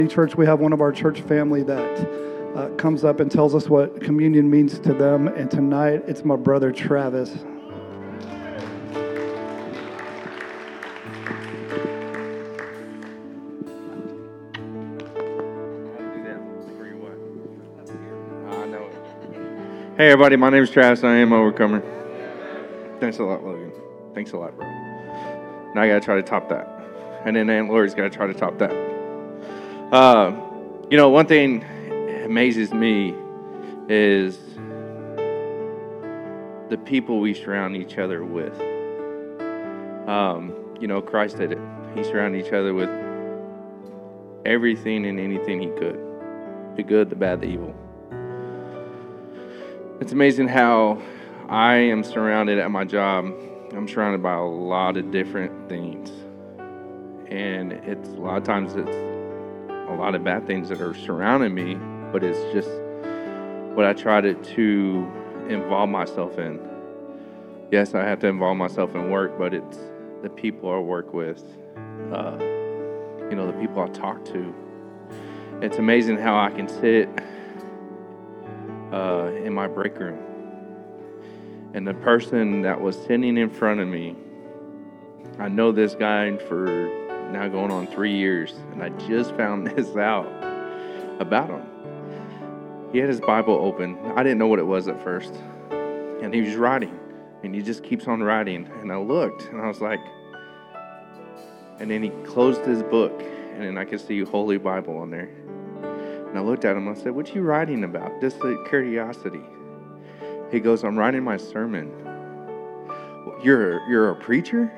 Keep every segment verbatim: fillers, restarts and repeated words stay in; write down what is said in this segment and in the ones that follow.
Church, we have one of our church family that uh, comes up and tells us what communion means to them. And tonight, it's my brother Travis. Hey everybody, my name is Travis. I am Overcomer. Thanks a lot, Logan. Thanks a lot, bro. Now I gotta try to top that, and then Aunt Lori's gotta try to top that. Uh, you know, one thing amazes me is the people we surround each other with. Um, you know, Christ did it. He surrounded each other with everything and anything he could. The good, the bad, the evil. It's amazing how I am surrounded at my job. I'm surrounded by a lot of different things. And it's a lot of times it's a lot of bad things that are surrounding me, but it's just what I try to, to involve myself in. Yes, I have to involve myself in work, but it's the people I work with, uh, you know, the people I talk to. It's amazing how I can sit uh, in my break room, and the person that was sitting in front of me, I know this guy for now going on three years, and I just found this out about him. He had his Bible open. I didn't know what it was at first, and he was writing, and he just keeps on writing, and I looked, and I was like, and then he closed his book, and then I could see Holy Bible on there. And I looked at him, I said, what you writing about? Just a curiosity. He goes, I'm writing my sermon. You're, you're a preacher?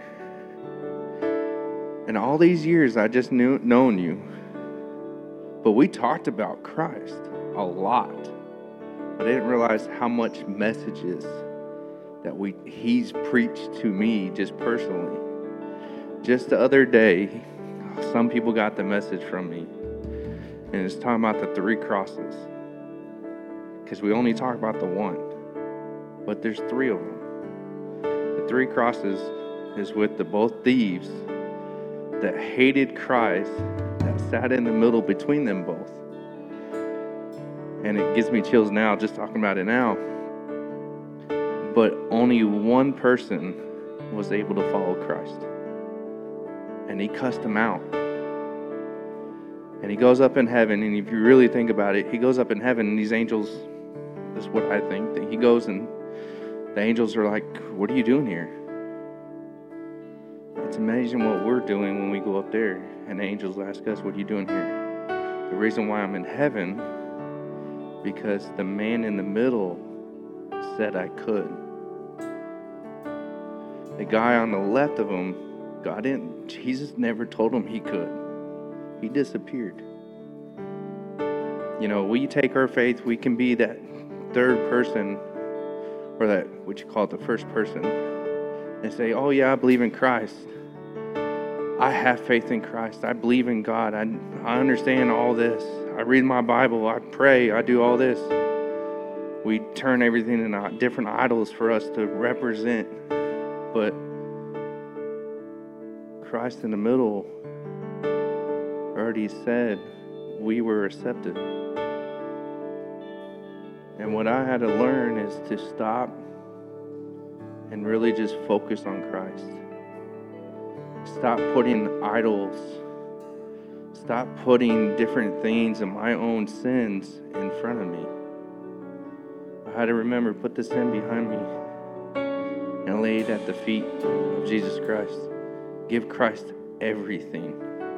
And all these years I just knew known you. But we talked about Christ a lot. But I didn't realize how much messages that we he's preached to me just personally. Just the other day, some people got the message from me. And it's talking about the three crosses. Because we only talk about the one. But there's three of them. The three crosses is with the both thieves that hated Christ, that sat in the middle between them both. And it gives me chills now just talking about it now. But only one person was able to follow Christ. And he cussed him out. And he goes up in heaven, and if you really think about it, he goes up in heaven, and these angels, this is what I think, that he goes and the angels are like, what are you doing here? It's amazing what we're doing when we go up there, and the angels ask us, what are you doing here? The reason why I'm in heaven, because the man in the middle said I could. The guy on the left of him, God didn't, Jesus never told him he could. He disappeared. You know, we take our faith, we can be that third person, or that, what you call it, the first person, and say, oh yeah, I believe in Christ. I have faith in Christ. I believe in God. I, I understand all this. I read my Bible. I pray. I do all this. We turn everything into different idols for us to represent. But Christ in the middle already said we were accepted. And what I had to learn is to stop and really just focus on Christ. Stop putting idols. Stop putting different things and my own sins in front of me. I had to remember, put the sin behind me and lay it at the feet of Jesus Christ. Give Christ everything.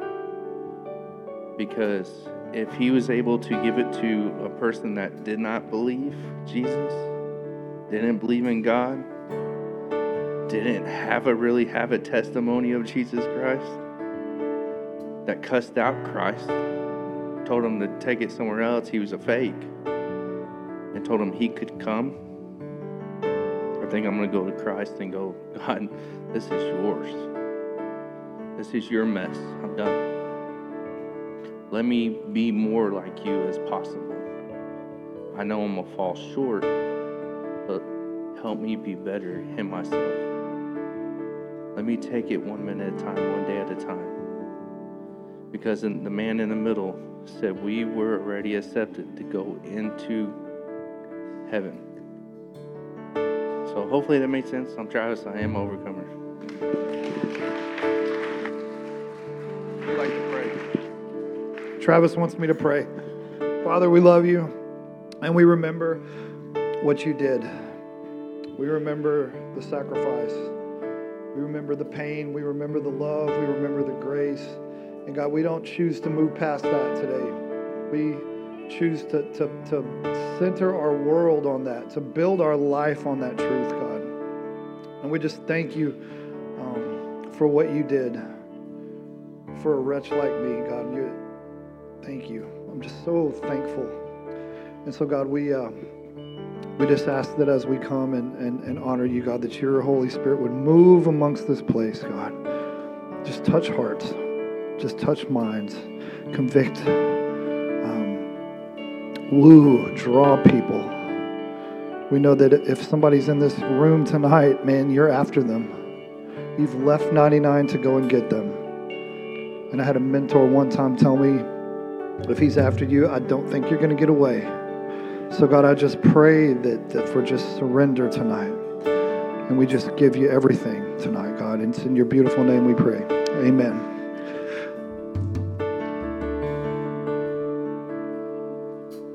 Because if he was able to give it to a person that did not believe Jesus, didn't believe in God, didn't have a really have a testimony of Jesus Christ, that cussed out Christ, told him to take it somewhere else, he was a fake, and told him he could come, I think I'm going to go to Christ and go, God, this is yours. This is your mess. I'm done. Let me be more like you as possible. I know I'm going to fall short, but help me be better in myself. Let me take it one minute at a time, one day at a time. Because in, the man in the middle said we were already accepted to go into heaven. So hopefully that made sense. I'm Travis. I am Overcomer. I'd like to pray. Travis wants me to pray. Father, we love you, and we remember what you did. We remember the sacrifice. We remember the pain. We remember the love. We remember the grace. And God, we don't choose to move past that today. We choose to, to, to center our world on that, to build our life on that truth, God. And we just thank you um, for what you did for a wretch like me, God. You, thank you. I'm just so thankful. And so, God, we... Uh, We just ask that as we come and, and, and honor you, God, that your Holy Spirit would move amongst this place, God. Just touch hearts. Just touch minds. Convict. Um, woo. Draw people. We know that if somebody's in this room tonight, man, you're after them. You've left ninety-nine to go and get them. And I had a mentor one time tell me, if he's after you, I don't think you're going to get away. So, God, I just pray that, that for just surrender tonight. And we just give you everything tonight, God. And it's in your beautiful name we pray. Amen.